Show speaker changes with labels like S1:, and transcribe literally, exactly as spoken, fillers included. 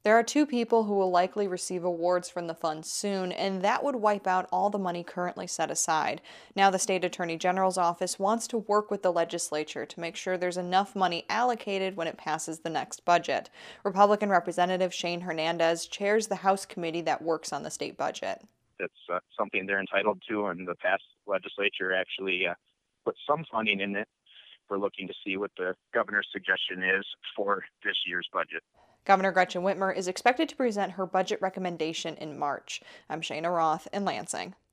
S1: There are two people who will likely receive awards from the fund soon, and that would wipe out all the money currently set aside. Now, the state attorney general's office wants to work with the legislature to make sure there's enough money allocated when it passes the next budget. Republican Representative Shane Hernandez chairs the House committee that works on the state budget.
S2: It's uh, something they're entitled to, and the past legislature actually uh, put some funding in it. We're looking to see what the governor's suggestion is for this year's budget.
S1: Governor Gretchen Whitmer is expected to present her budget recommendation in March. I'm Shayna Roth in Lansing.